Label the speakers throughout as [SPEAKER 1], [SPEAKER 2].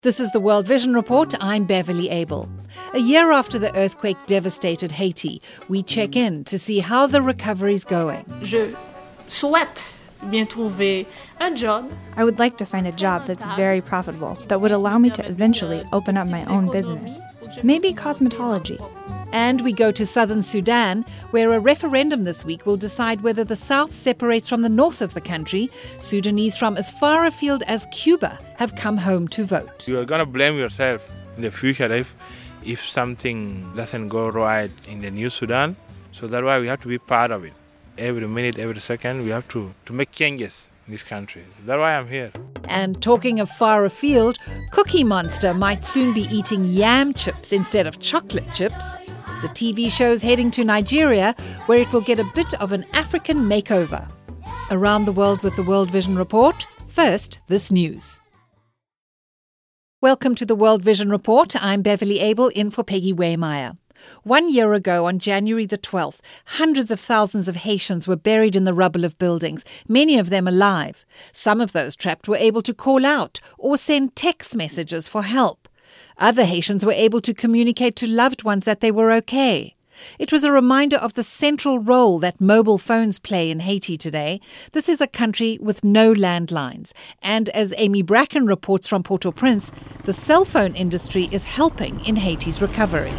[SPEAKER 1] This is the World Vision Report. I'm Beverly Abel. A year after the earthquake devastated Haiti, we check in to see how the recovery's going.
[SPEAKER 2] Je souhaite bien trouver un job.
[SPEAKER 3] I would like to find a job that's very profitable, that would allow me to eventually open up my own business. Maybe cosmetology.
[SPEAKER 1] And we go to southern Sudan, where a referendum this week will decide whether the south separates from the north of the country. Sudanese from as far afield as Cuba have come home to vote.
[SPEAKER 4] You are going to blame yourself in the future if something doesn't go right in the new Sudan. So that's why we have to be part of it. Every minute, every second, we have to make changes in this country. That's why I'm here.
[SPEAKER 1] And talking of far afield, Cookie Monster might soon be eating yam chips instead of chocolate chips. The TV show's heading to Nigeria, where it will get a bit of an African makeover. Around the world with the World Vision Report. First, this news. Welcome to the World Vision Report. I'm Beverly Abel, in for Peggy Waymeyer. 1 year ago, on January the 12th, hundreds of thousands of Haitians were buried in the rubble of buildings, many of them alive. Some of those trapped were able to call out or send text messages for help. Other Haitians were able to communicate to loved ones that they were okay. It was a reminder of the central role that mobile phones play in Haiti today. This is a country with no landlines. And as Amy Bracken reports from Port-au-Prince, the cell phone industry is helping in Haiti's recovery.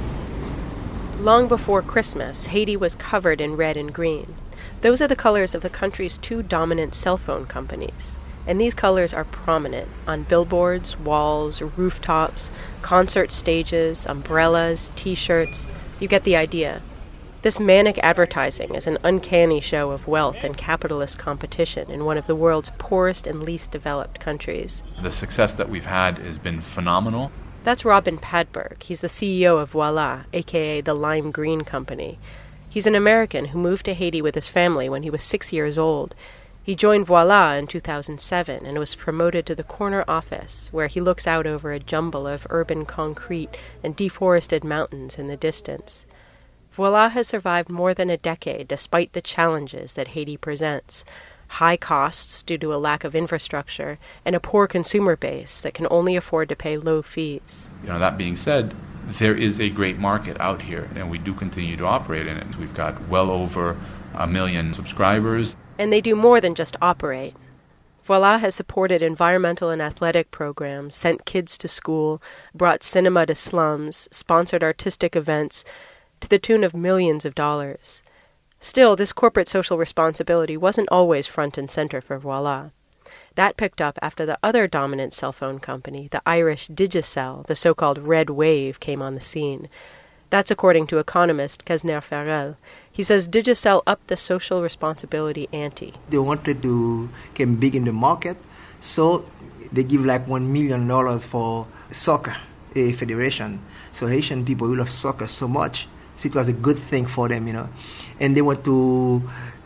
[SPEAKER 5] Long before Christmas, Haiti was covered in red and green. Those are the colors of the country's two dominant cell phone companies. And these colors are prominent on billboards, walls, rooftops, concert stages, umbrellas, T-shirts. You get the idea. This manic advertising is an uncanny show of wealth and capitalist competition in one of the world's poorest and least developed countries.
[SPEAKER 6] The success that we've had has been phenomenal.
[SPEAKER 5] That's Robin Padberg. He's the CEO of Voila, a.k.a. the Lime Green Company. He's an American who moved to Haiti with his family when he was 6 years old. He joined Voila in 2007 and was promoted to the corner office, where he looks out over a jumble of urban concrete and deforested mountains in the distance. Voila has survived more than a decade despite the challenges that Haiti presents. High costs due to a lack of infrastructure and a poor consumer base that can only afford to pay low fees.
[SPEAKER 6] That being said, there is a great market out here, and we do continue to operate in it. We've got well over 1 million subscribers.
[SPEAKER 5] And they do more than just operate. Voila has supported environmental and athletic programs, sent kids to school, brought cinema to slums, sponsored artistic events, to the tune of millions of dollars. Still, this corporate social responsibility wasn't always front and center for Voila. That picked up after the other dominant cell phone company, the Irish Digicel, the so-called Red Wave, came on the scene. That's according to economist Kesner Farrell. He says Digicel upped the social responsibility ante.
[SPEAKER 7] They wanted to get big in the market, so they give like $1 million for soccer federation. So Haitian people love soccer so much, so it was a good thing for them, And they went to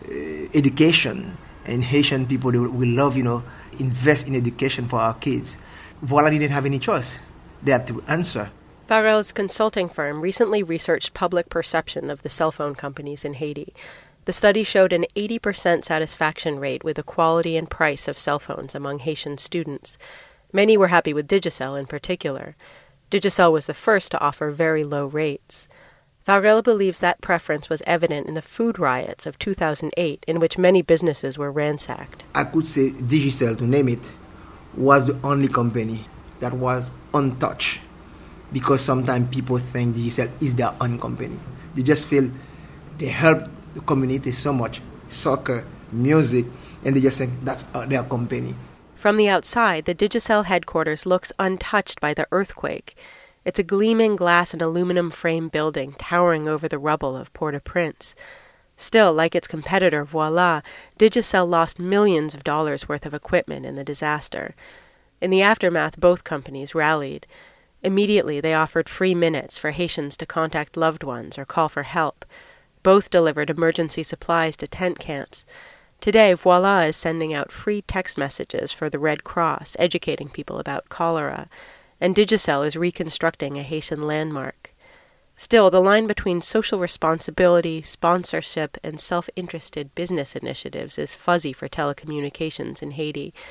[SPEAKER 7] education, and Haitian people, they will love, invest in education for our kids. Voila didn't have any choice. They had to answer.
[SPEAKER 5] Farrell's consulting firm recently researched public perception of the cell phone companies in Haiti. The study showed an 80% satisfaction rate with the quality and price of cell phones among Haitian students. Many were happy with Digicel in particular. Digicel was the first to offer very low rates. Farrell believes that preference was evident in the food riots of 2008, in which many businesses were ransacked.
[SPEAKER 7] I could say Digicel, to name it, was the only company that was untouched. Because sometimes people think Digicel is their own company. They just feel they help the community so much, soccer, music, and they just think that's their company.
[SPEAKER 5] From the outside, the Digicel headquarters looks untouched by the earthquake. It's a gleaming glass and aluminum frame building towering over the rubble of Port-au-Prince. Still, like its competitor Voila, Digicel lost millions of dollars worth of equipment in the disaster. In the aftermath, both companies rallied. Immediately, they offered free minutes for Haitians to contact loved ones or call for help. Both delivered emergency supplies to tent camps. Today, Voila is sending out free text messages for the Red Cross, educating people about cholera. And Digicel is reconstructing a Haitian landmark. Still, the line between social responsibility, sponsorship, and self-interested business initiatives is fuzzy for telecommunications in Haiti.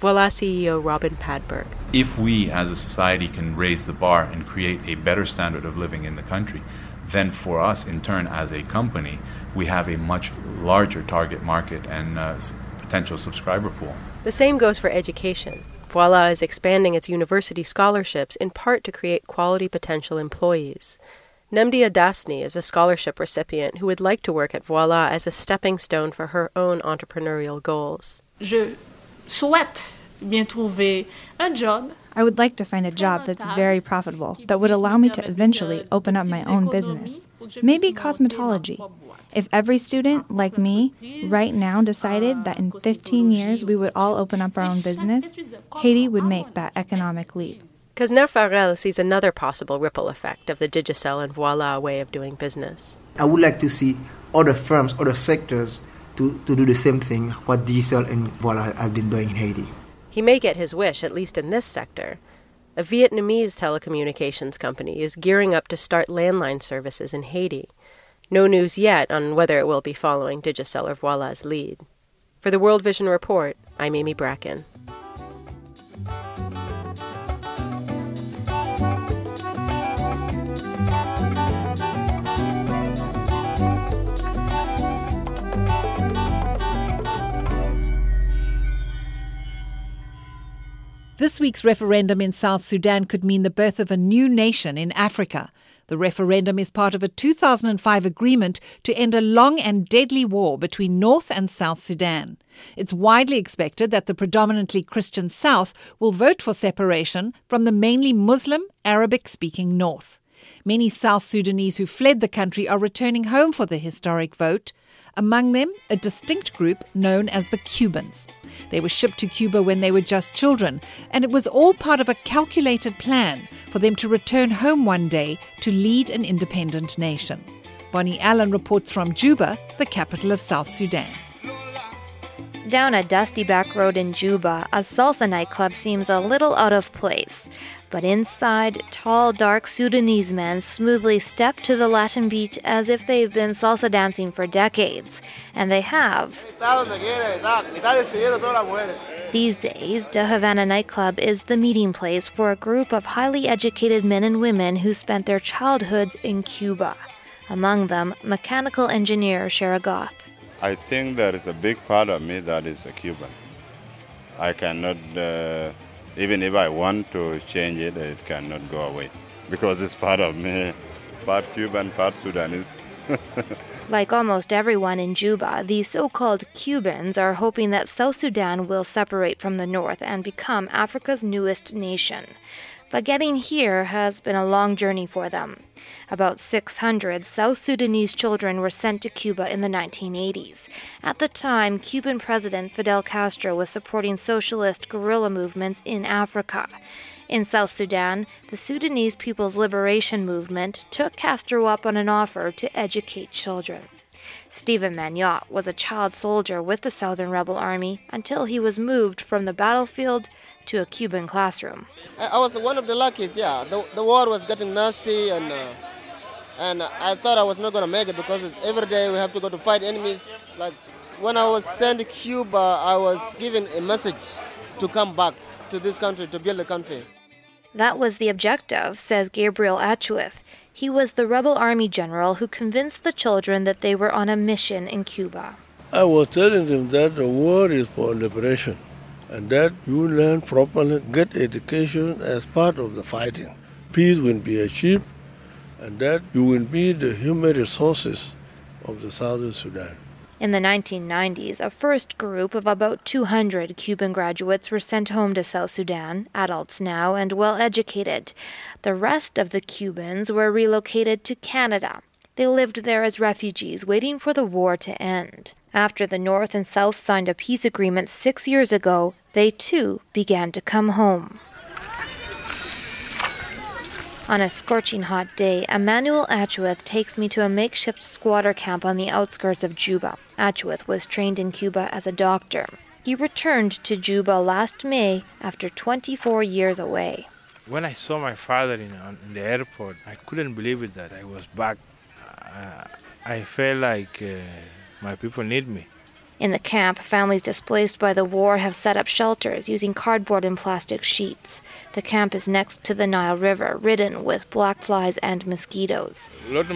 [SPEAKER 5] Voila CEO Robin Padberg.
[SPEAKER 6] If we as a society can raise the bar and create a better standard of living in the country, then for us in turn as a company, we have a much larger target market and potential subscriber pool.
[SPEAKER 5] The same goes for education. Voila is expanding its university scholarships in part to create quality potential employees. Nemdia Dasni is a scholarship recipient who would like to work at Voila as a stepping stone for her own entrepreneurial goals.
[SPEAKER 2] Je souhaite bien trouver un job.
[SPEAKER 3] I would like to find a job that's very profitable, that would allow me to eventually open up my own business. Maybe cosmetology. If every student, like me, right now decided that in 15 years we would all open up our own business, Haiti would make that economic leap.
[SPEAKER 5] Kasner Farrell sees another possible ripple effect of the Digicel and Voila way of doing business.
[SPEAKER 7] I would like to see other firms, other sectors to do the same thing what Digicel and Voila have been doing in Haiti.
[SPEAKER 5] He may get his wish, at least in this sector. A Vietnamese telecommunications company is gearing up to start landline services in Haiti. No news yet on whether it will be following Digicel or Voila's lead. For the World Vision Report, I'm Amy Bracken.
[SPEAKER 1] This week's referendum in South Sudan could mean the birth of a new nation in Africa. The referendum is part of a 2005 agreement to end a long and deadly war between North and South Sudan. It's widely expected that the predominantly Christian South will vote for separation from the mainly Muslim, Arabic-speaking North. Many South Sudanese who fled the country are returning home for the historic vote. Among them, a distinct group known as the Cubans. They were shipped to Cuba when they were just children, and it was all part of a calculated plan for them to return home one day to lead an independent nation. Bonnie Allen reports from Juba, the capital of South Sudan.
[SPEAKER 8] Down a dusty back road in Juba, a salsa nightclub seems a little out of place. But inside, tall, dark Sudanese men smoothly step to the Latin beat as if they've been salsa dancing for decades. And they have. These days, the Havana nightclub is the meeting place for a group of highly educated men and women who spent their childhoods in Cuba. Among them, mechanical engineer Sharagoth.
[SPEAKER 9] I think there is a big part of me that is a Cuban. I cannot... Even if I want to change it, it cannot go away. Because it's part of me, part Cuban, part Sudanese.
[SPEAKER 8] Like almost everyone in Juba, the so-called Cubans are hoping that South Sudan will separate from the North and become Africa's newest nation. But getting here has been a long journey for them. About 600 South Sudanese children were sent to Cuba in the 1980s. At the time, Cuban President Fidel Castro was supporting socialist guerrilla movements in Africa. In South Sudan, the Sudanese People's Liberation Movement took Castro up on an offer to educate children. Stephen Magnot was a child soldier with the Southern Rebel Army until he was moved from the battlefield to a Cuban classroom.
[SPEAKER 10] I was one of the luckiest, yeah. The war was getting nasty and I thought I was not going to make it because every day we have to go to fight enemies. Like when I was sent to Cuba, I was given a message to come back to this country, to build the country.
[SPEAKER 8] That was the objective, says Gabriel Achueth. He was the rebel army general who convinced the children that they were on a mission in Cuba.
[SPEAKER 11] I was telling them that the war is for liberation and that you learn properly, get education as part of the fighting. Peace will be achieved and that you will be the human resources of the Southern Sudan.
[SPEAKER 8] In the 1990s, a first group of about 200 Cuban graduates were sent home to South Sudan, adults now and well-educated. The rest of the Cubans were relocated to Canada. They lived there as refugees, waiting for the war to end. After the North and South signed a peace agreement 6 years ago, they too began to come home. On a scorching hot day, Emmanuel Achueth takes me to a makeshift squatter camp on the outskirts of Juba. Achueth was trained in Cuba as a doctor. He returned to Juba last May after 24 years away.
[SPEAKER 4] When I saw my father in the airport, I couldn't believe it that I was back. I felt like my people need me.
[SPEAKER 8] In the camp, families displaced by the war have set up shelters using cardboard and plastic sheets. The camp is next to the Nile River, ridden with black flies and mosquitoes.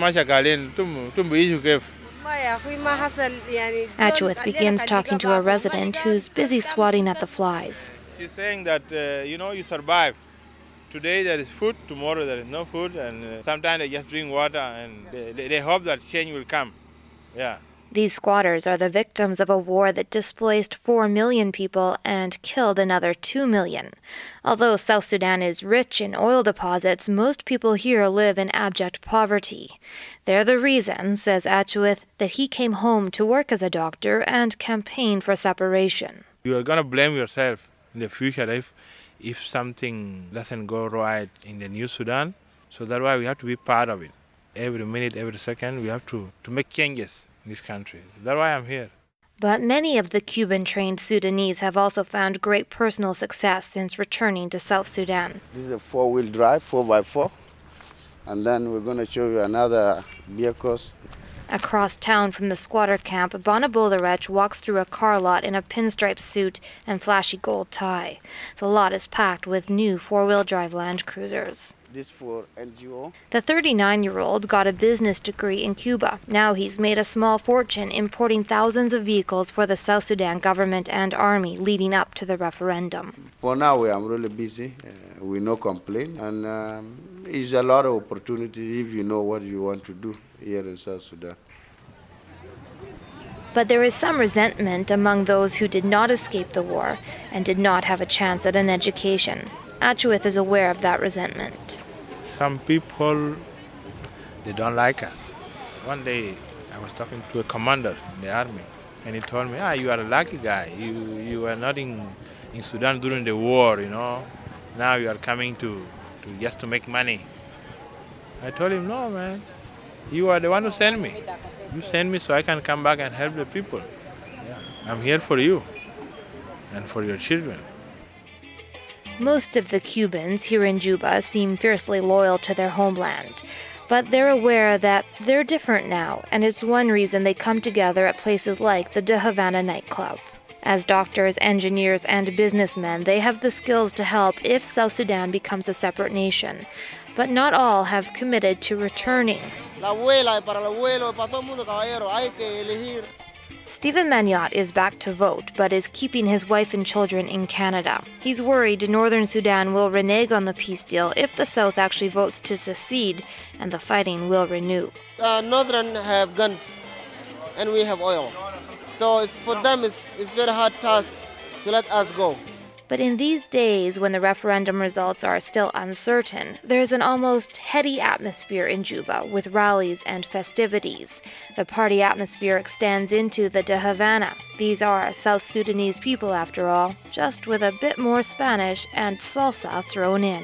[SPEAKER 8] Achueth begins talking to a resident who's busy swatting at the flies.
[SPEAKER 4] She's saying that, you survive. Today there is food, tomorrow there is no food, and sometimes they just drink water, and they hope that change will come. Yeah.
[SPEAKER 8] These squatters are the victims of a war that displaced 4 million people and killed another 2 million. Although South Sudan is rich in oil deposits, most people here live in abject poverty. They're the reason, says Achueth, that he came home to work as a doctor and campaign for separation.
[SPEAKER 4] You are going to blame yourself in the future if something doesn't go right in the New Sudan. So that's why we have to be part of it. Every minute, every second, we have to make changes in this country. That's why I'm here.
[SPEAKER 8] But many of the Cuban-trained Sudanese have also found great personal success since returning to South Sudan.
[SPEAKER 12] This is a 4-wheel drive, 4x4. And then we're going to show you another vehicles.
[SPEAKER 8] Across town from the squatter camp, Bonabolarech walks through a car lot in a pinstripe suit and flashy gold tie. The lot is packed with new 4-wheel drive Land Cruisers.
[SPEAKER 12] This for NGO.
[SPEAKER 8] The 39-year-old got a business degree in Cuba. Now he's made a small fortune importing thousands of vehicles for the South Sudan government and army leading up to the referendum.
[SPEAKER 12] For now, I'm really busy. We no complain. And it's a lot of opportunity if you know what you want to do here in South Sudan.
[SPEAKER 8] But there is some resentment among those who did not escape the war and did not have a chance at an education. Achueth is aware of that resentment.
[SPEAKER 4] Some people, they don't like us. One day, I was talking to a commander in the army, and he told me, you are a lucky guy. You were not in Sudan during the war, Now you are coming to just to make money. I told him, no, man. You are the one who sent me. You send me so I can come back and help the people. Yeah. I'm here for you and for your children.
[SPEAKER 8] Most of the Cubans here in Juba seem fiercely loyal to their homeland, but they're aware that they're different now, and it's one reason they come together at places like the De Havana nightclub. As doctors, engineers, and businessmen, they have the skills to help if South Sudan becomes a separate nation, but not all have committed to returning. Stephen Magnot is back to vote, but is keeping his wife and children in Canada. He's worried Northern Sudan will renege on the peace deal if the South actually votes to secede, and the fighting will renew.
[SPEAKER 10] Northern have guns, and we have oil. So for them, it's very hard task to let us go.
[SPEAKER 8] But in these days, when the referendum results are still uncertain, there's an almost heady atmosphere in Juba with rallies and festivities. The party atmosphere extends into the De Havana. These are South Sudanese people, after all, just with a bit more Spanish and salsa thrown in.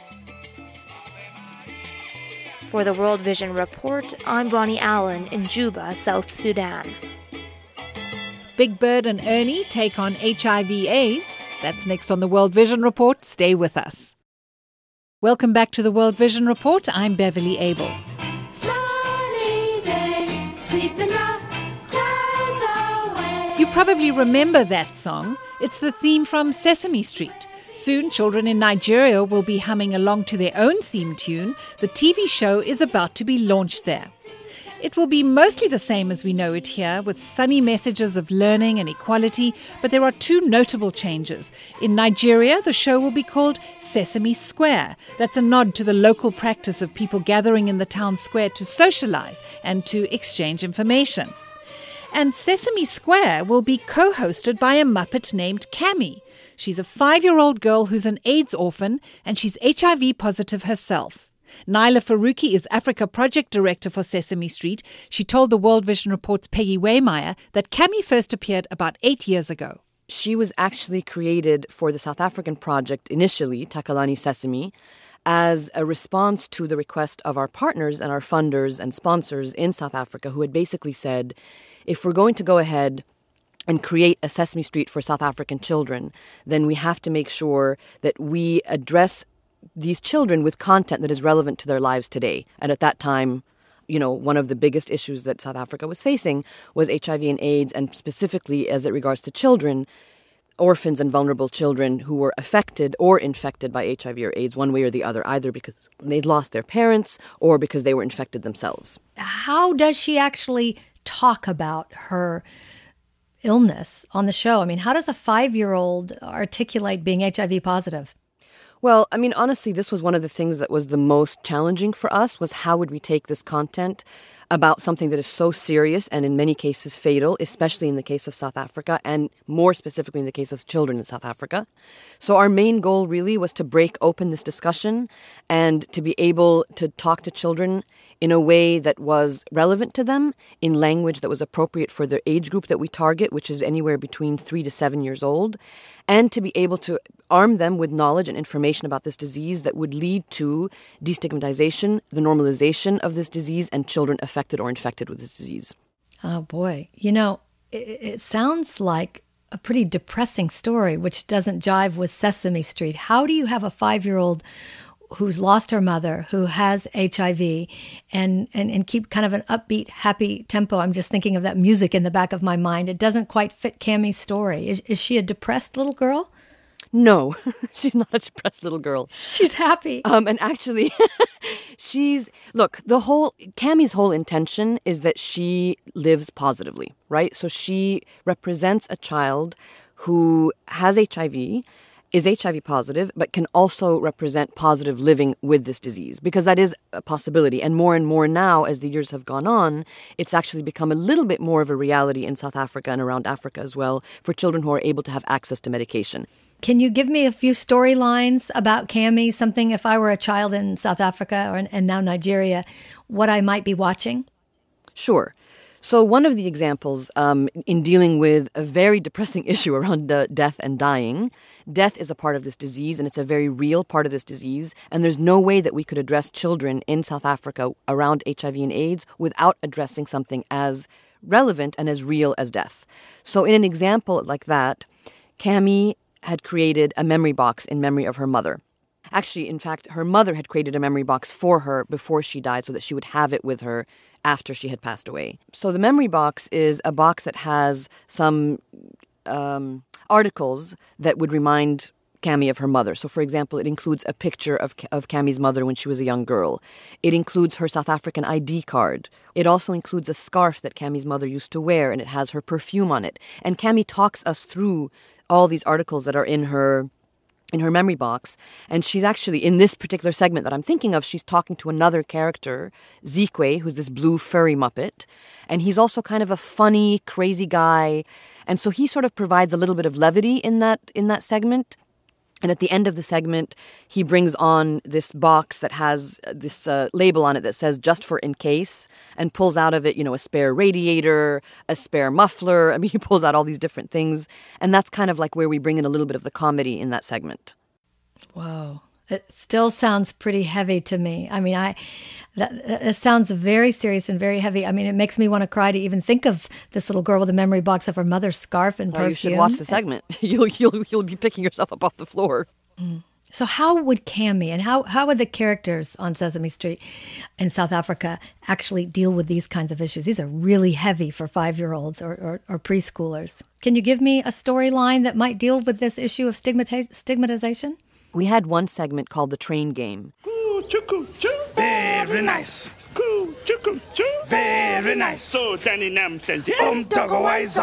[SPEAKER 8] For the World Vision Report, I'm Bonnie Allen in Juba, South Sudan.
[SPEAKER 1] Big Bird and Ernie take on HIV/AIDS. That's next on the World Vision Report. Stay with us. Welcome back to the World Vision Report. I'm Beverly Abel.
[SPEAKER 13] Sunny day, sweeping the clouds away.
[SPEAKER 1] You probably remember that song. It's the theme from Sesame Street. Soon, children in Nigeria will be humming along to their own theme tune. The TV show is about to be launched there. It will be mostly the same as we know it here, with sunny messages of learning and equality, but there are two notable changes. In Nigeria, the show will be called Sesame Square. That's a nod to the local practice of people gathering in the town square to socialize and to exchange information. And Sesame Square will be co-hosted by a Muppet named Cammy. She's a 5-year-old girl who's an AIDS orphan, and she's HIV positive herself. Naila Faruqi is Africa Project Director for Sesame Street. She told the World Vision Report's Peggy Waymeyer that Cammy first appeared about 8 years ago.
[SPEAKER 14] She was actually created for the South African project initially, Takalani Sesame, as a response to the request of our partners and our funders and sponsors in South Africa who had basically said, if we're going to go ahead and create a Sesame Street for South African children, then we have to make sure that we address these children with content that is relevant to their lives today. And at that time, one of the biggest issues that South Africa was facing was HIV and AIDS, and specifically as it regards to children, orphans and vulnerable children who were affected or infected by HIV or AIDS one way or the other, either because they'd lost their parents or because they were infected themselves.
[SPEAKER 1] How does she actually talk about her illness on the show? I mean, how does a 5-year-old articulate being HIV positive?
[SPEAKER 14] Well, I mean, honestly, this was one of the things that was the most challenging for us, was how would we take this content about something that is so serious and in many cases fatal, especially in the case of South Africa and more specifically in the case of children in South Africa. So our main goal really was to break open this discussion and to be able to talk to children in a way that was relevant to them, in language that was appropriate for their age group that we target, which is anywhere between 3 to 7 years old, and to be able to arm them with knowledge and information about this disease that would lead to destigmatization, the normalization of this disease, and children affected or infected with this disease.
[SPEAKER 1] Oh, boy. It sounds like a pretty depressing story, which doesn't jive with Sesame Street. How do you have a 5-year-old who's lost her mother, who has HIV, and keep kind of an upbeat, happy tempo? I'm just thinking of that music in the back of my mind. It doesn't quite fit Cammie's story. Is she a depressed little girl?
[SPEAKER 14] No, she's not a depressed little girl.
[SPEAKER 1] She's happy.
[SPEAKER 14] And actually, Cammie's whole intention is that she lives positively, right? So she represents a child who has HIV, is HIV positive, but can also represent positive living with this disease, because that is a possibility. And more now, as the years have gone on, it's actually become a little bit more of a reality in South Africa and around Africa as well for children who are able to have access to medication.
[SPEAKER 1] Can you give me a few storylines about Cammie, something if I were a child in South Africa and now Nigeria, what I might be watching?
[SPEAKER 14] Sure. So one of the examples in dealing with a very depressing issue around death and dying, death is a part of this disease, and it's a very real part of this disease, and there's no way that we could address children in South Africa around HIV and AIDS without addressing something as relevant and as real as death. So in an example like that, Cammie had created a memory box in memory of her mother. Actually, in fact, her mother had created a memory box for her before she died so that she would have it with her after she had passed away. So the memory box is a box that has some articles that would remind Cammie of her mother. So, for example, it includes a picture of Cammie's mother when she was a young girl. It includes her South African ID card. It also includes a scarf that Cammie's mother used to wear, and it has her perfume on it. And Cammie talks us through all these articles that are in her memory box. And she's actually, in this particular segment that I'm thinking of, she's talking to another character, Zikwe, who's this blue furry Muppet. And he's also kind of a funny, crazy guy. And so he sort of provides a little bit of levity in that segment. And at the end of the segment, he brings on this box that has this label on it that says, just for in case, and pulls out of it, a spare radiator, a spare muffler. I mean, he pulls out all these different things. And that's kind of like where we bring in a little bit of the comedy in that segment.
[SPEAKER 1] Whoa. It still sounds pretty heavy to me. I mean, it sounds very serious and very heavy. I mean, it makes me want to cry to even think of this little girl with a memory box of her mother's scarf and perfume.
[SPEAKER 14] You should watch the segment. You'll be picking yourself up off the floor.
[SPEAKER 1] Mm. So how would Cammie and how would the characters on Sesame Street in South Africa actually deal with these kinds of issues? These are really heavy for 5-year-olds or preschoolers. Can you give me a storyline that might deal with this issue of stigmatization?
[SPEAKER 14] We had one segment called The Train Game.
[SPEAKER 15] Very nice. Very nice. So Danny Nam sent Wait. There is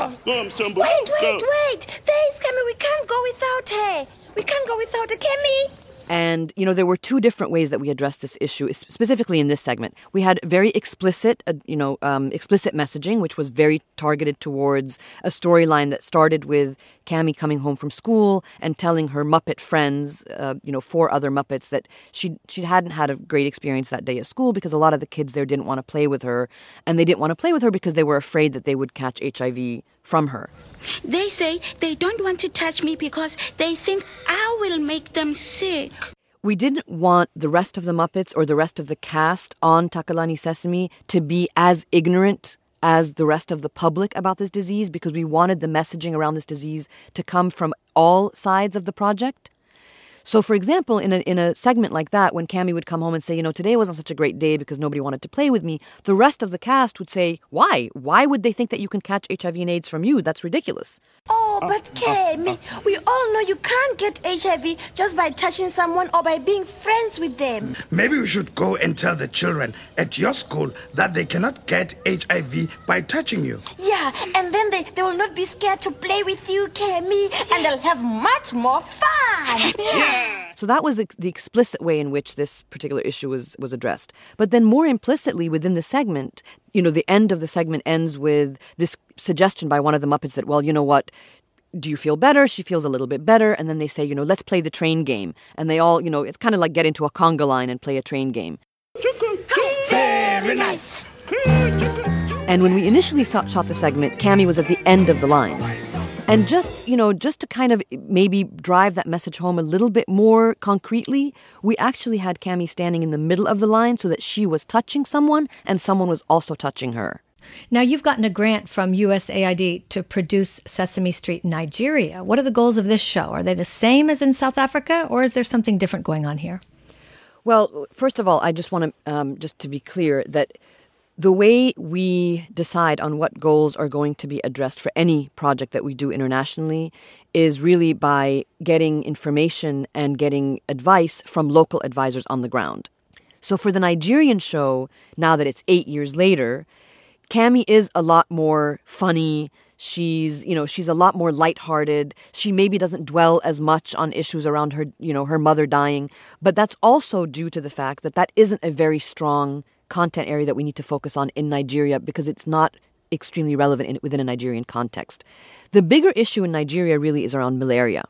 [SPEAKER 15] Cammie. We can't go without her. We can't go without her, Cammie.
[SPEAKER 14] And, there were two different ways that we addressed this issue, specifically in this segment. We had very explicit messaging, which was very targeted towards a storyline that started with Cammie coming home from school and telling her Muppet friends, 4 other Muppets, that she hadn't had a great experience that day at school because a lot of the kids there didn't want to play with her. And they didn't want to play with her because they were afraid that they would catch HIV from her.
[SPEAKER 15] They say they don't want to touch me because they think I will make them sick.
[SPEAKER 14] We didn't want the rest of the Muppets or the rest of the cast on Takalani Sesame to be as ignorant as the rest of the public about this disease because we wanted the messaging around this disease to come from all sides of the project. So, for example, in a segment like that, when Cami would come home and say, today wasn't such a great day because nobody wanted to play with me, the rest of the cast would say, why? Why would they think that you can catch HIV and AIDS from you? That's ridiculous.
[SPEAKER 16] Oh, but Cami, we all know you can't get HIV just by touching someone or by being friends with them.
[SPEAKER 17] Maybe we should go and tell the children at your school that they cannot get HIV by touching you.
[SPEAKER 16] Yeah, and then they will not be scared to play with you, Cami, and they'll have much more fun. Yeah.
[SPEAKER 14] So that was the explicit way in which this particular issue was addressed. But then more implicitly within the segment, the end of the segment ends with this suggestion by one of the Muppets that, well, you know what, do you feel better? She feels a little bit better. And then they say, let's play the train game. And they all, it's kind of like get into a conga line and play a train game.
[SPEAKER 16] Very nice.
[SPEAKER 14] And when we initially shot the segment, Cami was at the end of the line. And just to kind of maybe drive that message home a little bit more concretely, we actually had Cami standing in the middle of the line so that she was touching someone and someone was also touching her.
[SPEAKER 1] Now, you've gotten a grant from USAID to produce Sesame Street in Nigeria. What are the goals of this show? Are they the same as in South Africa, or is there something different going on here?
[SPEAKER 14] Well, first of all, I just want to, just to be clear, that the way we decide on what goals are going to be addressed for any project that we do internationally is really by getting information and getting advice from local advisors on the ground. So for the Nigerian show, now that it's 8 years later, Cami is a lot more funny. She's a lot more lighthearted. She maybe doesn't dwell as much on issues around her, her mother dying. But that's also due to the fact that isn't a very strong content area that we need to focus on in Nigeria because it's not extremely relevant within a Nigerian context. The bigger issue in Nigeria really is around malaria.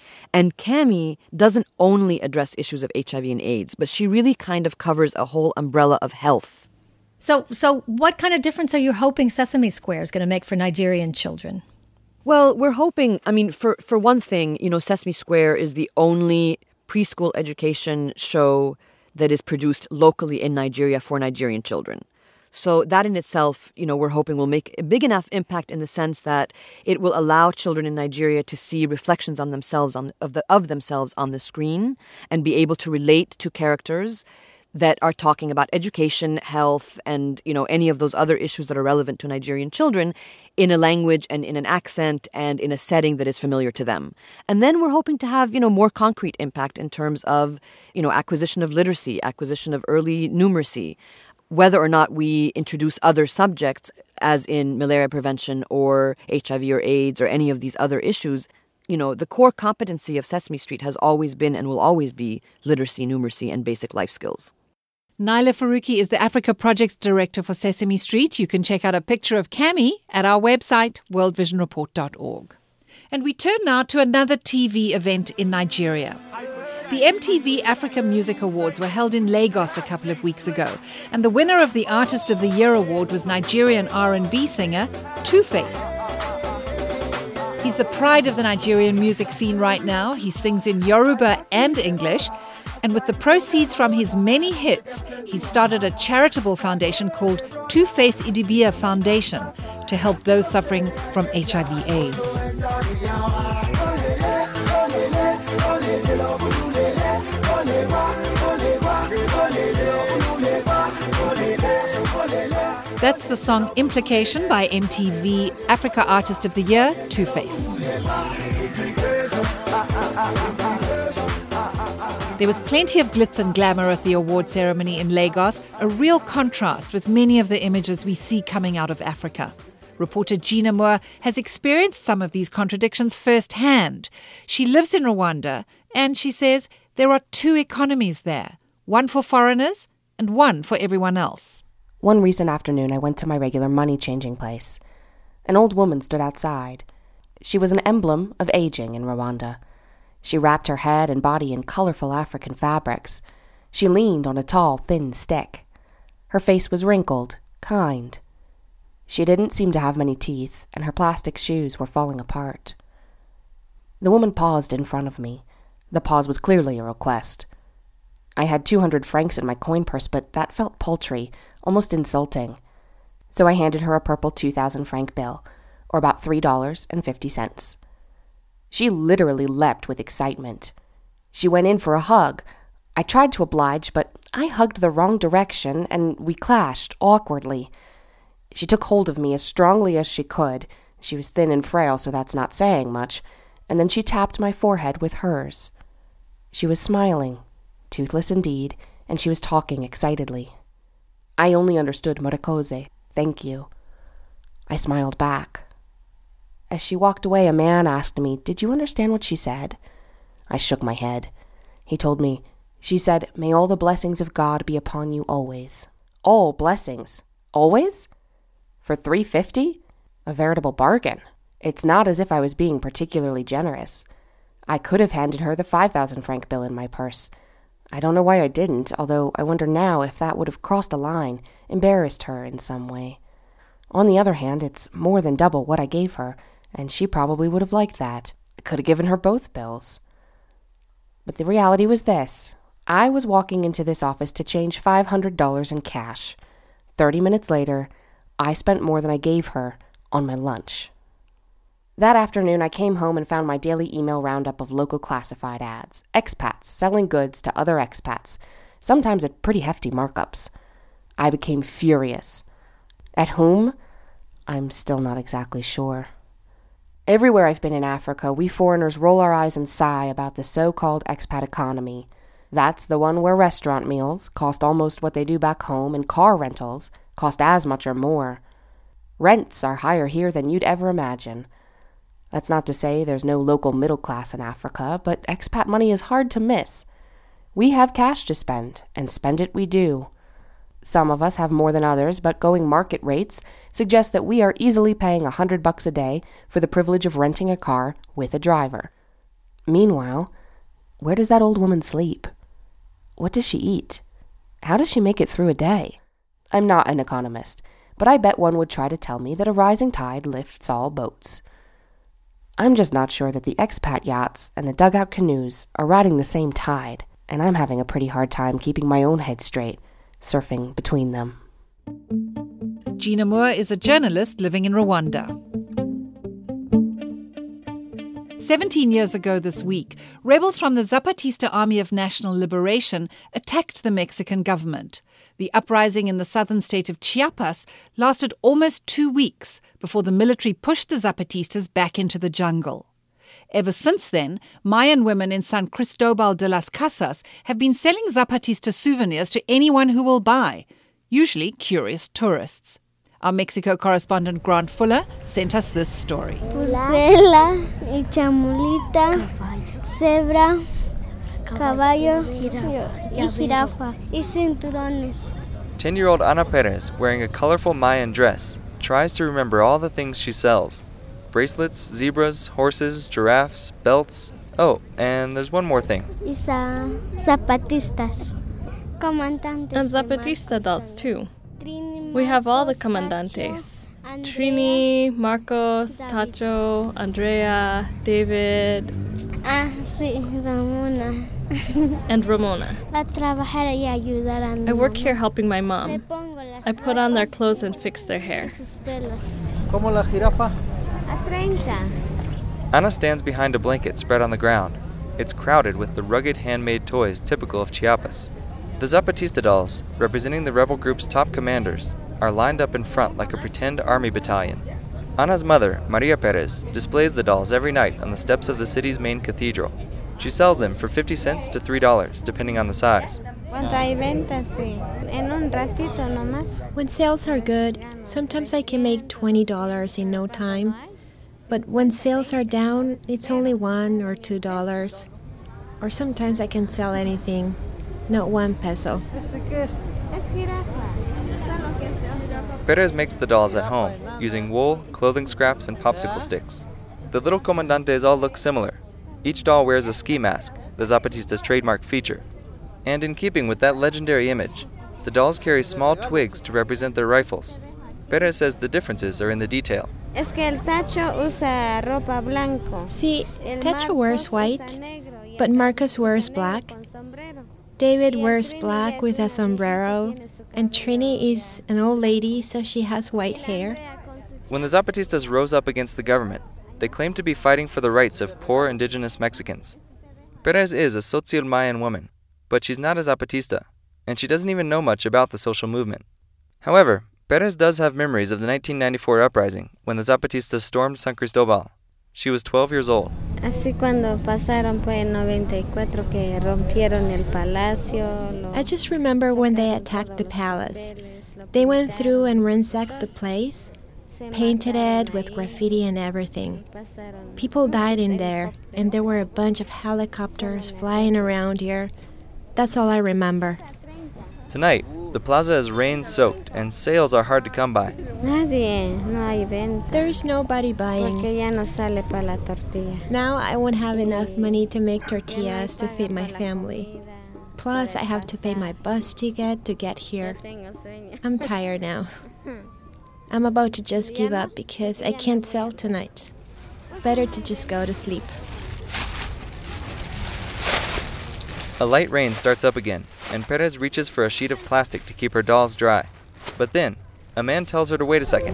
[SPEAKER 14] And Cami doesn't only address issues of HIV and AIDS, but she really kind of covers a whole umbrella of health.
[SPEAKER 1] So what kind of difference are you hoping Sesame Square is going to make for Nigerian children?
[SPEAKER 14] Well, we're hoping, for one thing, Sesame Square is the only preschool education show that is produced locally in Nigeria for Nigerian children. So that in itself, we're hoping will make a big enough impact in the sense that it will allow children in Nigeria to see reflections on themselves of themselves on the screen and be able to relate to characters that are talking about education, health, and any of those other issues that are relevant to Nigerian children in a language and in an accent and in a setting that is familiar to them. And then we're hoping to have, more concrete impact in terms of, acquisition of literacy, acquisition of early numeracy, whether or not we introduce other subjects, as in malaria prevention or HIV or AIDS or any of these other issues. The core competency of Sesame Street has always been and will always be literacy, numeracy, and basic life skills.
[SPEAKER 1] Naila Faruqi is the Africa Projects Director for Sesame Street. You can check out a picture of Cami at our website, worldvisionreport.org. And we turn now to another TV event in Nigeria. The MTV Africa Music Awards were held in Lagos a couple of weeks ago, and the winner of the Artist of the Year award was Nigerian R&B singer Two-Face. He's the pride of the Nigerian music scene right now. He sings in Yoruba and English. And with the proceeds from his many hits, he started a charitable foundation called Two-Face Idibia Foundation to help those suffering from HIV/AIDS. That's the song Implication by MTV Africa Artist of the Year, Two-Face. There was plenty of glitz and glamour at the award ceremony in Lagos, a real contrast with many of the images we see coming out of Africa. Reporter Gina Moore has experienced some of these contradictions firsthand. She lives in Rwanda, and she says there are two economies there, one for foreigners and one for everyone else.
[SPEAKER 18] One recent afternoon, I went to my regular money-changing place. An old woman stood outside. She was an emblem of aging in Rwanda. She wrapped her head and body in colorful African fabrics. She leaned on a tall, thin stick. Her face was wrinkled, kind. She didn't seem to have many teeth, and her plastic shoes were falling apart. The woman paused in front of me. The pause was clearly a request. I had 200 francs in my coin purse, but that felt paltry, almost insulting. So I handed her a purple 2,000-franc bill, or about $3.50. She literally leapt with excitement. She went in for a hug. I tried to oblige, but I hugged the wrong direction, and we clashed awkwardly. She took hold of me as strongly as she could. She was thin and frail, so that's not saying much. And then she tapped my forehead with hers. She was smiling, toothless indeed, and she was talking excitedly. I only understood Morikose, thank you. I smiled back. As she walked away, a man asked me, "Did you understand what she said?" I shook my head. He told me, "She said, 'May all the blessings of God be upon you always.'" All blessings? Always? For $3.50? A veritable bargain. It's not as if I was being particularly generous. I could have handed her the 5,000 franc bill in my purse. I don't know why I didn't, although I wonder now if that would have crossed a line, embarrassed her in some way. On the other hand, it's more than double what I gave her, and she probably would have liked that. I could have given her both bills. But the reality was this. I was walking into this office to change $500 in cash. 30 minutes later, I spent more than I gave her on my lunch. That afternoon, I came home and found my daily email roundup of local classified ads. Expats selling goods to other expats, sometimes at pretty hefty markups. I became furious. At whom? I'm still not exactly sure. Everywhere I've been in Africa, we foreigners roll our eyes and sigh about the so-called expat economy. That's the one where restaurant meals cost almost what they do back home, and car rentals cost as much or more. Rents are higher here than you'd ever imagine. That's not to say there's no local middle class in Africa, but expat money is hard to miss. We have cash to spend, and spend it we do. Some of us have more than others, but going market rates suggest that we are easily paying $100 a day for the privilege of renting a car with a driver. Meanwhile, where does that old woman sleep? What does she eat? How does she make it through a day? I'm not an economist, but I bet one would try to tell me that a rising tide lifts all boats. I'm just not sure that the expat yachts and the dugout canoes are riding the same tide, and I'm having a pretty hard time keeping my own head straight, surfing between them.
[SPEAKER 1] Gina Moore is a journalist living in Rwanda. 17 years ago this week, rebels from the Zapatista Army of National Liberation attacked the Mexican government. The uprising in the southern state of Chiapas lasted almost 2 weeks before the military pushed the Zapatistas back into the jungle. Ever since then, Mayan women in San Cristobal de las Casas have been selling Zapatista souvenirs to anyone who will buy, usually curious tourists. Our Mexico correspondent Grant Fuller sent us this story.
[SPEAKER 13] Pulsela y chamulita, cebra, caballo y jirafa y cinturones.
[SPEAKER 19] 10-year-old Ana Perez, wearing a colorful Mayan dress, tries to remember all the things she sells. Bracelets, zebras, horses, giraffes, belts. Oh, and there's one more thing.
[SPEAKER 13] Zapatistas.
[SPEAKER 20] And Zapatista dolls too. We have all the comandantes. Trini, Marcos, Tacho, Andrea, David.
[SPEAKER 13] Sí, Ramona.
[SPEAKER 20] And Ramona. I work here helping my mom. I put on their clothes and fix their hair.
[SPEAKER 21] Como la jirafa?
[SPEAKER 19] Ana stands behind a blanket spread on the ground. It's crowded with the rugged handmade toys typical of Chiapas. The Zapatista dolls, representing the rebel group's top commanders, are lined up in front like a pretend army battalion. Ana's mother, Maria Perez, displays the dolls every night on the steps of the city's main cathedral. She sells them for 50 cents to $3, depending on the size.
[SPEAKER 22] When sales are good, sometimes I can make $20 in no time. But when sales are down, it's only $1 or $2. Or sometimes I can sell anything, not 1 peso.
[SPEAKER 19] Perez makes the dolls at home, using wool, clothing scraps, and popsicle sticks. The little comandantes all look similar. Each doll wears a ski mask, the Zapatistas' trademark feature. And in keeping with that legendary image, the dolls carry small twigs to represent their rifles. Perez says the differences are in the detail.
[SPEAKER 22] See, Tacho wears white, but Marcos wears black. David wears black with a sombrero, and Trini is an old lady, so she has white hair.
[SPEAKER 19] When the Zapatistas rose up against the government, they claimed to be fighting for the rights of poor indigenous Mexicans. Perez is a Tzotzil Mayan woman, but she's not a Zapatista, and she doesn't even know much about the social movement. However, Perez does have memories of the 1994 uprising when the Zapatistas stormed San Cristobal. She was 12 years old.
[SPEAKER 13] I
[SPEAKER 22] just remember when they attacked the palace. They went through and ransacked the place, painted it with graffiti and everything. People died in there, and there were a bunch of helicopters flying around here. That's all I remember.
[SPEAKER 19] Tonight, the plaza is rain-soaked and sales are hard to come by.
[SPEAKER 22] There's nobody buying. Now I won't have enough money to make tortillas to feed my family. Plus, I have to pay my bus ticket to get here. I'm tired now. I'm about to just give up because I can't sell tonight. Better to just go to sleep.
[SPEAKER 19] A light rain starts up again, and Perez reaches for a sheet of plastic to keep her dolls dry. But then, a man tells her to wait a second.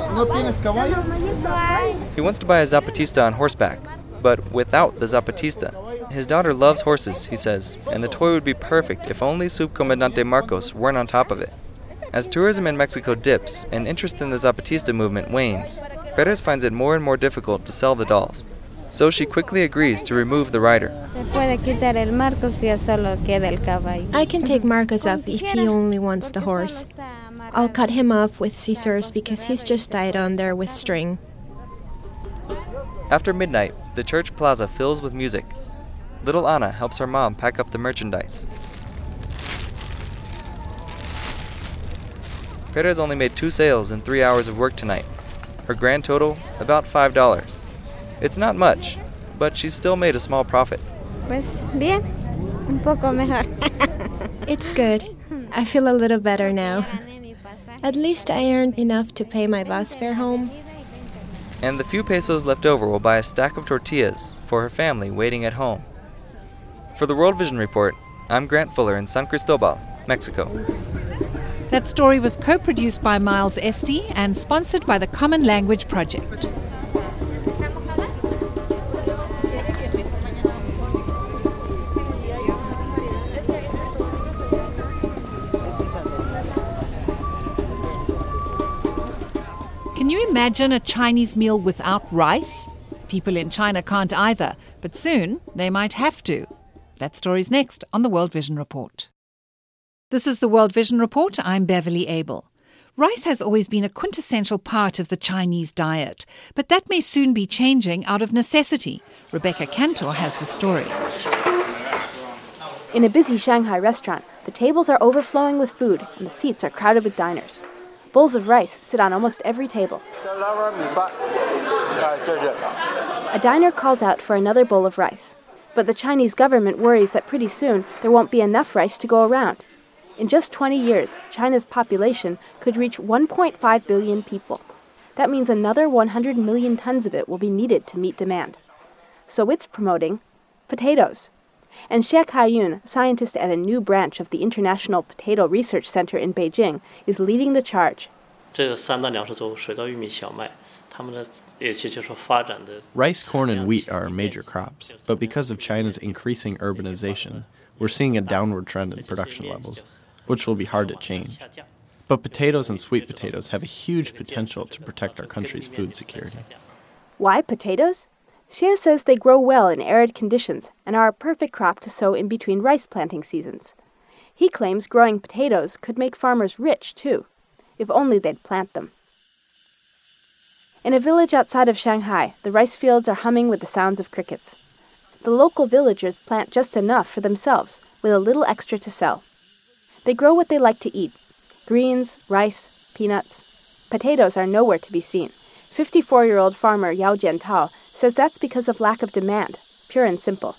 [SPEAKER 19] He wants to buy a Zapatista on horseback, but without the Zapatista. His daughter loves horses, he says, and the toy would be perfect if only Subcomandante Marcos weren't on top of it. As tourism in Mexico dips and interest in the Zapatista movement wanes, Perez finds it more and more difficult to sell the dolls. So she quickly agrees to remove the rider.
[SPEAKER 22] I can take Marcos off if he only wants the horse. I'll cut him off with scissors because he's just tied on there with string.
[SPEAKER 19] After midnight, the church plaza fills with music. Little Anna helps her mom pack up the merchandise. Perez only made 2 sales in 3 hours of work tonight. Her grand total, about $5. It's not much, but she still made a small profit.
[SPEAKER 22] It's good. I feel a little better now. At least I earned enough to pay my bus fare home.
[SPEAKER 19] And the few pesos left over will buy a stack of tortillas for her family waiting at home. For the World Vision Report, I'm Grant Fuller in San Cristobal, Mexico.
[SPEAKER 1] That story was co-produced by Miles Esty and sponsored by the Common Language Project. Can you imagine a Chinese meal without rice? People in China can't either, but soon they might have to. That story's next on the World Vision Report. This is the World Vision Report. I'm Beverly Abel. Rice has always been a quintessential part of the Chinese diet, but that may soon be changing out of necessity. Rebecca Cantor has the story.
[SPEAKER 2] In a busy Shanghai restaurant, the tables are overflowing with food and the seats are crowded with diners. Bowls of rice sit on almost every table. A diner calls out for another bowl of rice, but the Chinese government worries that pretty soon there won't be enough rice to go around. In just 20 years, China's population could reach 1.5 billion people. That means another 100 million tons of it will be needed to meet demand. So it's promoting potatoes. And Xie Kaiyun, scientist at a new branch of the International Potato Research Center in Beijing, is leading the charge.
[SPEAKER 6] Rice, corn, and wheat are our major crops, but because of China's increasing urbanization, we're seeing a downward trend in production levels, which will be hard to change. But potatoes and sweet potatoes have a huge potential to protect our country's food security.
[SPEAKER 2] Why potatoes? Xie says they grow well in arid conditions and are a perfect crop to sow in between rice planting seasons. He claims growing potatoes could make farmers rich, too, if only they'd plant them. In a village outside of Shanghai, the rice fields are humming with the sounds of crickets. The local villagers plant just enough for themselves, with a little extra to sell. They grow what they like to eat: greens, rice, peanuts. Potatoes are nowhere to be seen. 54-year-old farmer Yao Jiantao says that's because of lack of demand, pure and simple.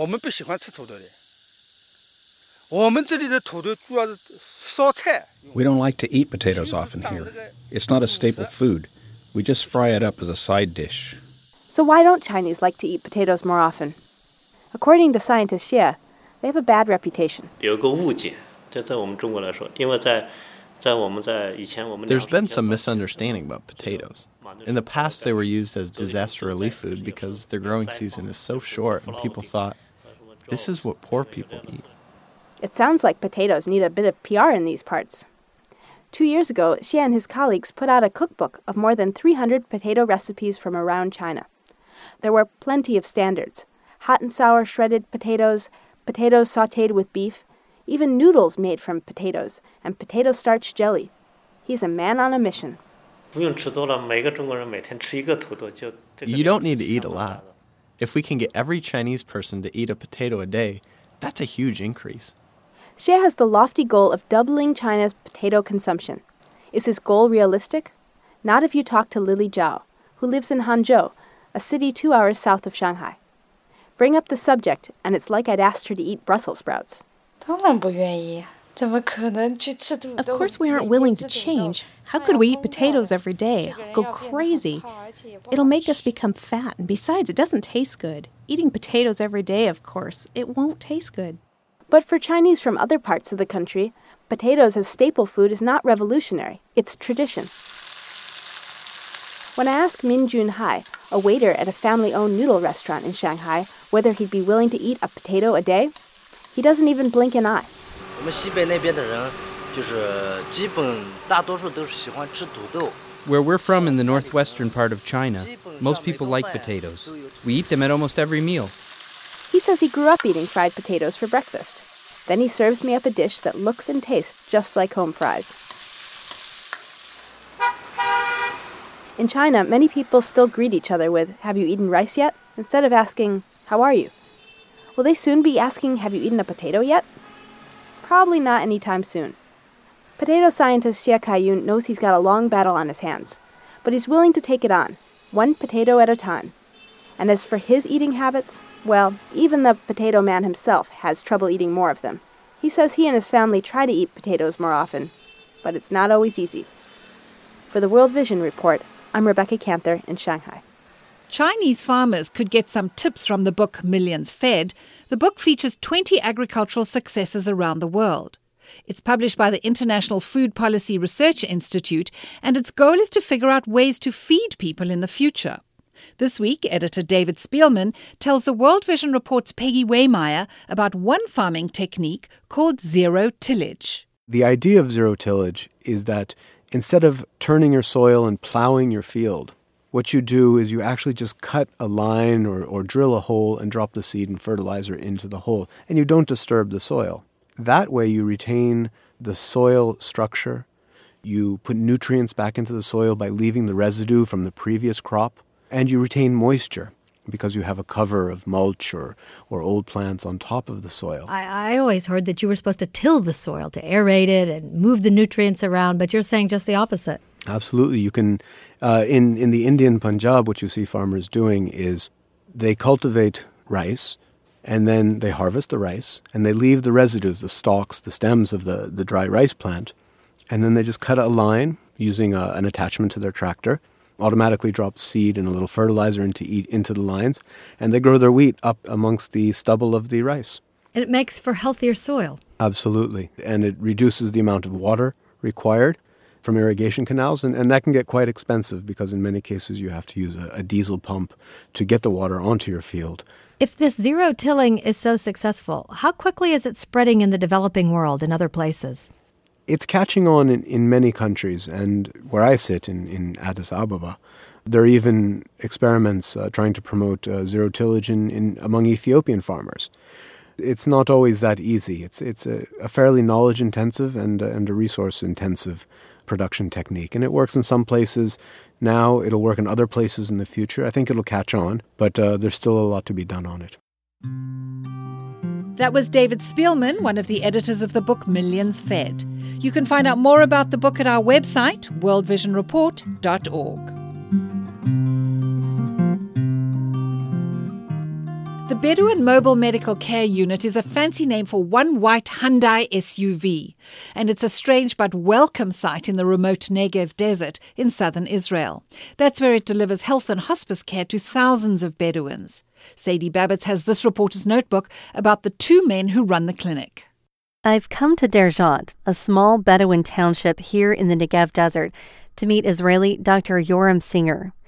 [SPEAKER 23] We don't like to eat potatoes often here. It's not a staple food. We just fry it up as a side dish.
[SPEAKER 2] So why don't Chinese like to eat potatoes more often? According to scientist Xie, they have a bad reputation.
[SPEAKER 6] There's been some misunderstanding about potatoes. In the past, they were used as disaster relief food because their growing season is so short, and people thought, This is what poor people eat.
[SPEAKER 2] It sounds like potatoes need a bit of PR in these parts. 2 years ago, Xie and his colleagues put out a cookbook of more than 300 potato recipes from around China. There were plenty of standards: hot and sour shredded potatoes, potatoes sautéed with beef, even noodles made from potatoes, and potato starch jelly. He's a man on a mission.
[SPEAKER 6] You don't need to eat a lot. If we can get every Chinese person to eat a potato a day, that's a huge increase.
[SPEAKER 2] Xie has the lofty goal of doubling China's potato consumption. Is his goal realistic? Not if you talk to Lily Zhao, who lives in Hangzhou, a city 2 hours south of Shanghai. Bring up the subject, and it's like I'd asked her to eat Brussels sprouts.
[SPEAKER 3] Of course we aren't willing to change. How could we eat potatoes every day? I'll go crazy. It'll make us become fat, and besides, it doesn't taste good. Eating potatoes every day, of course, it won't taste good.
[SPEAKER 2] But for Chinese from other parts of the country, potatoes as staple food is not revolutionary. It's tradition. When I asked Min Junhai, a waiter at a family-owned noodle restaurant in Shanghai, whether he'd be willing to eat a potato a day, he doesn't even blink an eye.
[SPEAKER 5] Where we're from in the northwestern part of China, most people like potatoes. We eat them at almost every meal.
[SPEAKER 2] He says he grew up eating fried potatoes for breakfast. Then he serves me up a dish that looks and tastes just like home fries. In China, many people still greet each other with, "Have you eaten rice yet?" instead of asking, "How are you?" Will they soon be asking, "Have you eaten a potato yet?" Probably not anytime soon. Potato scientist Xie Kaiyun knows he's got a long battle on his hands, but he's willing to take it on, one potato at a time. And as for his eating habits, well, even the potato man himself has trouble eating more of them. He says he and his family try to eat potatoes more often, but it's not always easy. For the World Vision Report, I'm Rebecca Canther in Shanghai.
[SPEAKER 1] Chinese farmers could get some tips from the book Millions Fed. The book features 20 agricultural successes around the world. It's published by the International Food Policy Research Institute, and its goal is to figure out ways to feed people in the future. This week, editor David Spielman tells the World Vision Report's Peggy Wehmeyer about one farming technique called zero tillage.
[SPEAKER 7] The idea of zero tillage is that instead of turning your soil and plowing your field, what you do is you actually just cut a line or drill a hole and drop the seed and fertilizer into the hole, and you don't disturb the soil. That way you retain the soil structure. You put nutrients back into the soil by leaving the residue from the previous crop, and you retain moisture because you have a cover of mulch or old plants on top of the soil.
[SPEAKER 24] I always heard that you were supposed to till the soil, to aerate it and move the nutrients around, but you're saying just the opposite.
[SPEAKER 7] Absolutely. You can, in the Indian Punjab, what you see farmers doing is they cultivate rice, and then they harvest the rice, and they leave the residues, the stalks, the stems of the dry rice plant, and then they just cut a line using an attachment to their tractor, automatically drop seed and a little fertilizer into the lines, and they grow their wheat up amongst the stubble of the rice.
[SPEAKER 24] And it makes for healthier soil.
[SPEAKER 7] Absolutely. And it reduces the amount of water required from irrigation canals, and that can get quite expensive because in many cases you have to use a diesel pump to get the water onto your field.
[SPEAKER 24] If this zero tilling is so successful, how quickly is it spreading in the developing world in other places?
[SPEAKER 7] It's catching on in many countries, and where I sit in Addis Ababa, there are even experiments trying to promote zero tillage among Ethiopian farmers. It's not always that easy. It's a fairly knowledge-intensive and a resource-intensive production technique, and it works in some places now. It'll work in other places in the future. I think it'll catch on, but there's still a lot to be done on it.
[SPEAKER 1] That was David Spielman, one of the editors of the book Millions Fed. You can find out more about the book at our website, worldvisionreport.org. The Bedouin Mobile Medical Care Unit is a fancy name for one white Hyundai SUV, and it's a strange but welcome sight in the remote Negev desert in southern Israel. That's where it delivers health and hospice care to thousands of Bedouins. Sadie Babbitts has this reporter's notebook about the two men who run the clinic.
[SPEAKER 25] I've come to Derjat, a small Bedouin township here in the Negev desert, to meet Israeli Dr. Yoram Singer.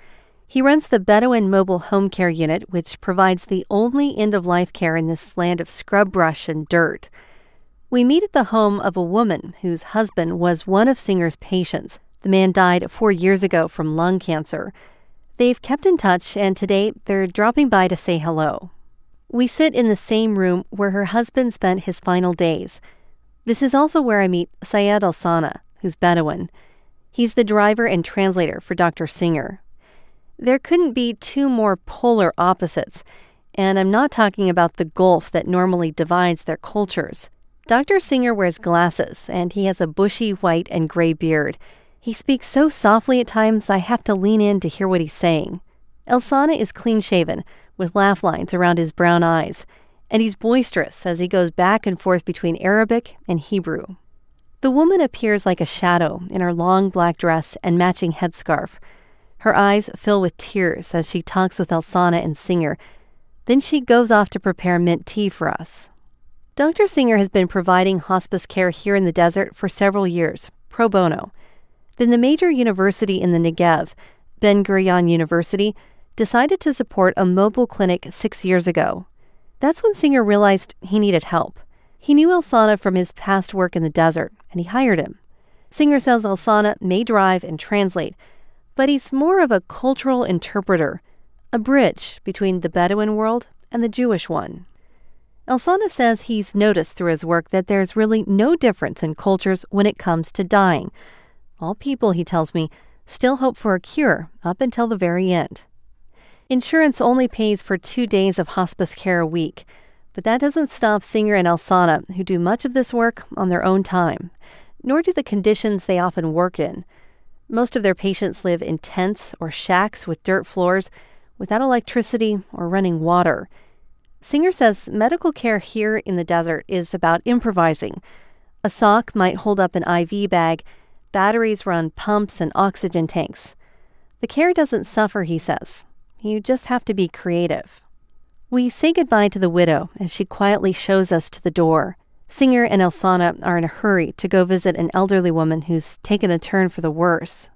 [SPEAKER 25] He runs the Bedouin Mobile Home Care Unit, which provides the only end-of-life care in this land of scrub brush and dirt. We meet at the home of a woman whose husband was one of Singer's patients. The man died 4 years ago from lung cancer. They've kept in touch, and today they're dropping by to say hello. We sit in the same room where her husband spent his final days. This is also where I meet Syed Al-Sana, who's Bedouin. He's the driver and translator for Dr. Singer. There couldn't be two more polar opposites, and I'm not talking about the gulf that normally divides their cultures. Dr. Singer wears glasses, and he has a bushy white and gray beard. He speaks so softly at times I have to lean in to hear what he's saying. Al-Sana is clean-shaven, with laugh lines around his brown eyes, and he's boisterous as he goes back and forth between Arabic and Hebrew. The woman appears like a shadow in her long black dress and matching headscarf. Her eyes fill with tears as she talks with Al-Sana and Singer. Then she goes off to prepare mint tea for us. Dr. Singer has been providing hospice care here in the desert for several years, pro bono. Then the major university in the Negev, Ben Gurion University, decided to support a mobile clinic 6 years ago. That's when Singer realized he needed help. He knew Al-Sana from his past work in the desert, and he hired him. Singer says Al-Sana may drive and translate, but he's more of a cultural interpreter, a bridge between the Bedouin world and the Jewish one. Al-Sana says he's noticed through his work that there's really no difference in cultures when it comes to dying. All people, he tells me, still hope for a cure up until the very end. Insurance only pays for 2 days of hospice care a week, but that doesn't stop Singer and Al-Sana, who do much of this work on their own time, nor do the conditions they often work in. Most of their patients live in tents or shacks with dirt floors, without electricity or running water. Singer says medical care here in the desert is about improvising. A sock might hold up an IV bag. Batteries run pumps and oxygen tanks. The care doesn't suffer, he says. You just have to be creative. We say goodbye to the widow as she quietly shows us to the door. Singer and Al-Sana are in a hurry to go visit an elderly woman who's taken a turn for the worse.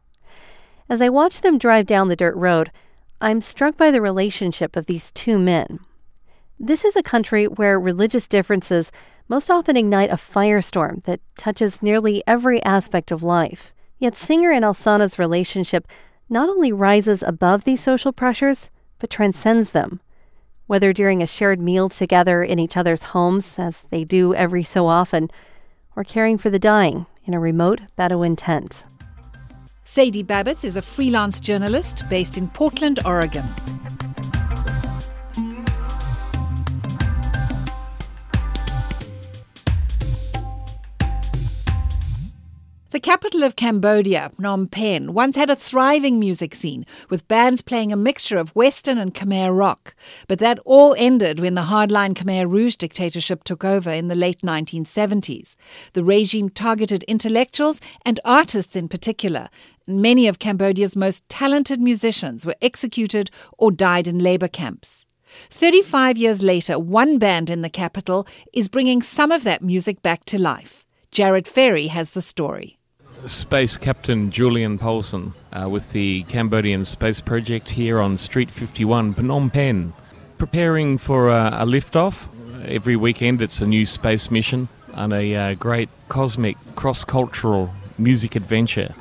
[SPEAKER 25] As I watch them drive down the dirt road, I'm struck by the relationship of these two men. This is a country where religious differences most often ignite a firestorm that touches nearly every aspect of life. Yet Singer and Al-Sana's relationship not only rises above these social pressures, but transcends them. Whether during a shared meal together in each other's homes, as they do every so often, or caring for the dying in a remote Bedouin tent.
[SPEAKER 1] Sadie Babbitt is a freelance journalist based in Portland, Oregon. The capital of Cambodia, Phnom Penh, once had a thriving music scene, with bands playing a mixture of Western and Khmer rock. But that all ended when the hardline Khmer Rouge dictatorship took over in the late 1970s. The regime targeted intellectuals and artists in particular. Many of Cambodia's most talented musicians were executed or died in labor camps. 35 years later, one band in the capital is bringing some of that music back to life. Jared Ferry has the story.
[SPEAKER 4] Space Captain Julian Poulsen with the Cambodian Space Project here on Street 51, Phnom Penh. Preparing for a liftoff. Every weekend it's a new space mission and a great cosmic cross-cultural music adventure.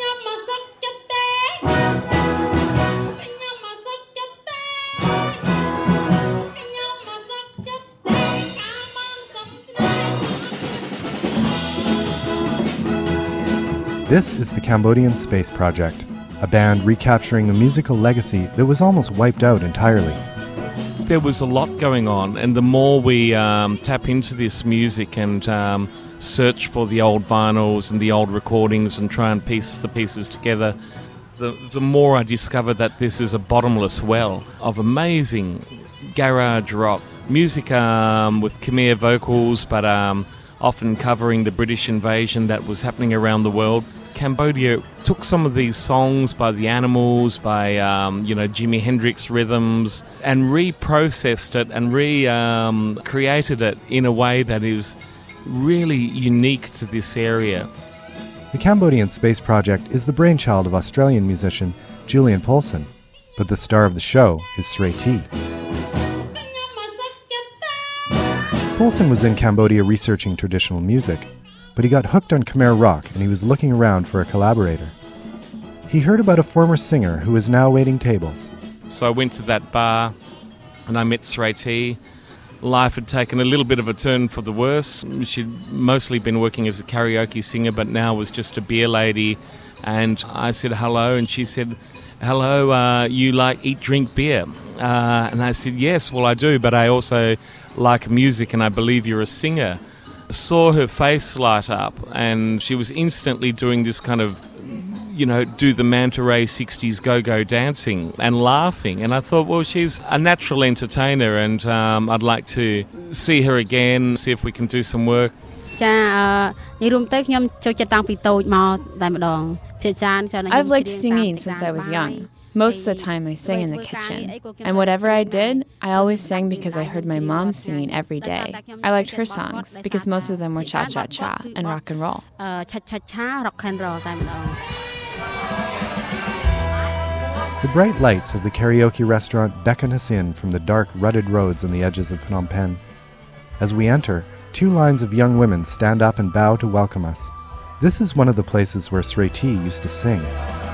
[SPEAKER 9] This is the Cambodian Space Project, a band recapturing a musical legacy that was almost wiped out entirely.
[SPEAKER 4] There was a lot going on, and the more we tap into this music and search for the old vinyls and the old recordings and try and piece the pieces together, the more I discover that this is a bottomless well of amazing garage rock music with Khmer vocals, but often covering the British invasion that was happening around the world. Cambodia took some of these songs by the Animals, by Jimi Hendrix rhythms, and reprocessed it and created it in a way that is really unique to this area.
[SPEAKER 9] The Cambodian Space Project is the brainchild of Australian musician Julian Poulsen. But the star of the show is Srey T. Poulsen was in Cambodia researching traditional music, but he got hooked on Khmer rock and he was looking around for a collaborator. He heard about a former singer who is now waiting tables.
[SPEAKER 4] So I went to that bar and I met Srey T. Life had taken a little bit of a turn for the worse. She'd mostly been working as a karaoke singer, but now was just a beer lady. And I said hello, and she said, hello, you eat, drink beer? And I said, yes, well I do, but I also like music and I believe you're a singer. I saw her face light up and she was instantly doing this kind of, do the Manta Ray 60s go-go dancing and laughing. And I thought, well, she's a natural entertainer and I'd like to see her again, see if we can do some work.
[SPEAKER 8] I've liked singing since I was young. Most of the time I sang in the kitchen. And whatever I did, I always sang because I heard my mom singing every day. I liked her songs because most of them were cha-cha-cha and rock and roll.
[SPEAKER 9] The bright lights of the karaoke restaurant beckon us in from the dark, rutted roads on the edges of Phnom Penh. As we enter, 2 lines of young women stand up and bow to welcome us. This is one of the places where Srey T used to sing.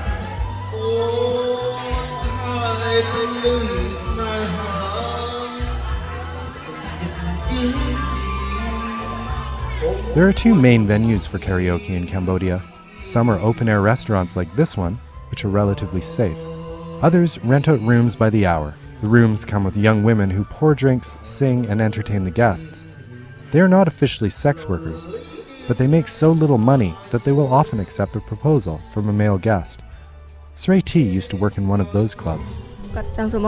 [SPEAKER 9] There are 2 main venues for karaoke in Cambodia. Some are open-air restaurants like this one, which are relatively safe. Others rent out rooms by the hour. The rooms come with young women who pour drinks, sing, and entertain the guests. They are not officially sex workers, but they make so little money that they will often accept a proposal from a male guest. Srey T used to work in one of those clubs.
[SPEAKER 8] I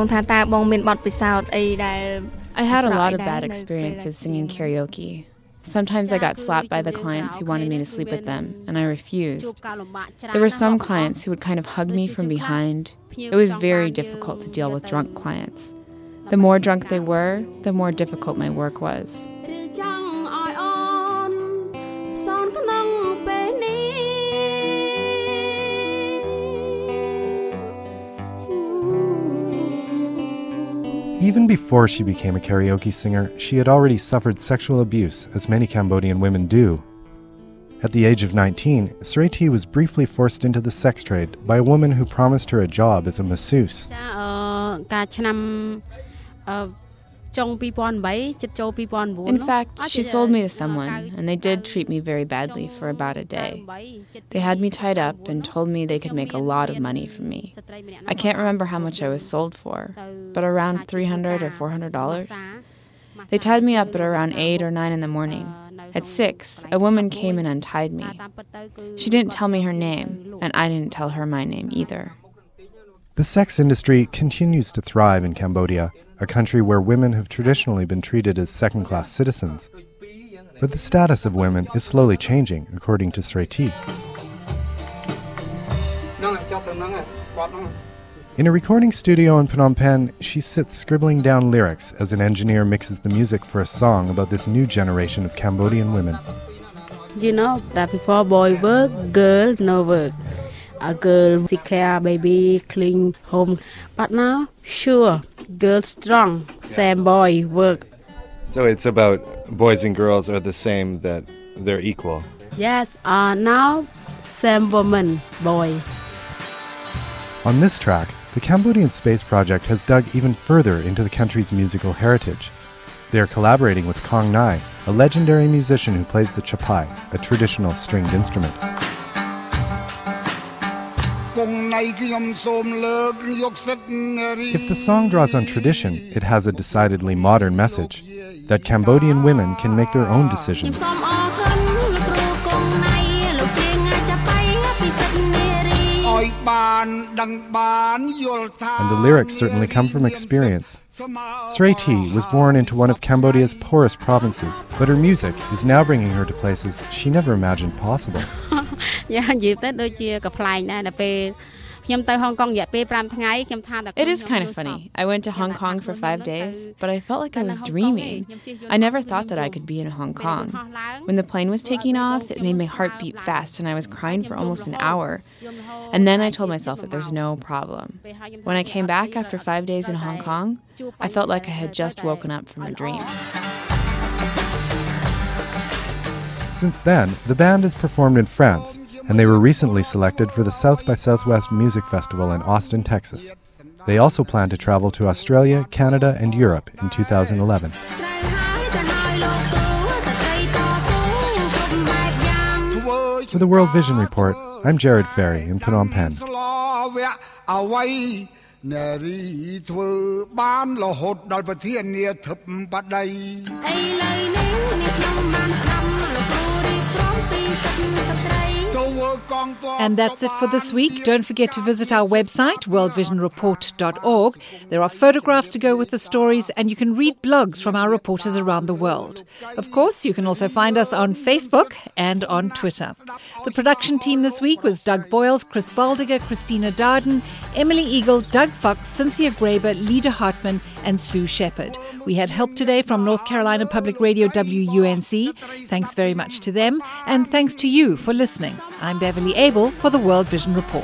[SPEAKER 8] had a lot of bad experiences singing karaoke. Sometimes I got slapped by the clients who wanted me to sleep with them, and I refused. There were some clients who would kind of hug me from behind. It was very difficult to deal with drunk clients. The more drunk they were, the more difficult my work was.
[SPEAKER 9] Even before she became a karaoke singer, she had already suffered sexual abuse, as many Cambodian women do. At the age of 19, Srey T was briefly forced into the sex trade by a woman who promised her a job as a masseuse.
[SPEAKER 8] In fact, she sold me to someone, and they did treat me very badly for about a day. They had me tied up and told me they could make a lot of money from me. I can't remember how much I was sold for, but around $300 or $400. They tied me up at around 8 or 9 in the morning. At 6, a woman came and untied me. She didn't tell me her name, and I didn't tell her my name either.
[SPEAKER 9] The sex industry continues to thrive in Cambodia, a country where women have traditionally been treated as second-class citizens. But the status of women is slowly changing, according to Srey T. In a recording studio in Phnom Penh, she sits scribbling down lyrics as an engineer mixes the music for a song about this new generation of Cambodian women.
[SPEAKER 8] You know that before boy work, girl no work. A girl take care, baby, clean home. But now, sure, girl strong, same boy work.
[SPEAKER 9] So it's about boys and girls are the same, that they're equal.
[SPEAKER 8] Yes, now, same woman, boy.
[SPEAKER 9] On this track, the Cambodian Space Project has dug even further into the country's musical heritage. They are collaborating with Kong Nai, a legendary musician who plays the chapai, a traditional stringed instrument. If the song draws on tradition, it has a decidedly modern message, that Cambodian women can make their own decisions. And the lyrics certainly come from experience. Srey T was born into one of Cambodia's poorest provinces, but her music is now bringing her to places she never imagined possible.
[SPEAKER 8] It is kind of funny. I went to Hong Kong for 5 days, but I felt like I was dreaming. I never thought that I could be in Hong Kong. When the plane was taking off, it made my heart beat fast, and I was crying for almost an hour. And then I told myself that there's no problem. When I came back after 5 days in Hong Kong, I felt like I had just woken up from a dream.
[SPEAKER 9] Since then, the band has performed in France, and they were recently selected for the South by Southwest Music Festival in Austin, Texas. They also plan to travel to Australia, Canada, and Europe in 2011. For the World Vision Report, I'm Jared Ferry in Phnom Penh.
[SPEAKER 1] And that's it for this week. Don't forget to visit our website, worldvisionreport.org. There are photographs to go with the stories, and you can read blogs from our reporters around the world. Of course, you can also find us on Facebook and on Twitter. The production team this week was Doug Boyles, Chris Baldiger, Christina Darden, Emily Eagle, Doug Fox, Cynthia Graber, Lida Hartman, and Sue Shepherd. We had help today from North Carolina Public Radio WUNC. Thanks very much to them, and thanks to you for listening. I'm Beverly Abel for the World Vision Report.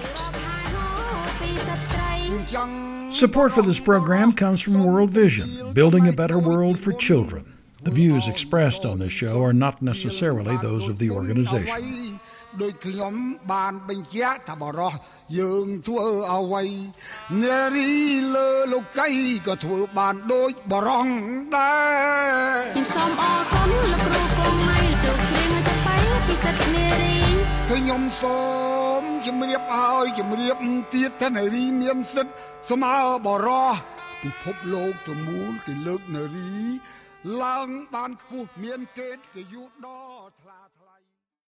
[SPEAKER 10] Support for this program comes from World Vision, building a better world for children. The views expressed on this show are not necessarily those of the organization. ដោយខ្ញុំបានបញ្ជាក់ថាបរោះយើងធ្វើអ្វីនារីលើលោកីក៏ធ្វើបានដូចបរោះដែរខ្ញុំសូមអរគុណលោកគ្រូកងណៃលោកគ្រៀងទៅបែបពិសិដ្ឋនារីខ្ញុំសូមជម្រាបឲ្យជម្រាបទៀតថានារីមានសិទ្ធិស្មើបរោះពិភពលោកទាំងមូលគេលើកនារីឡើងបានខ្ពស់មានកិត្តិយសដ៏ថ្លា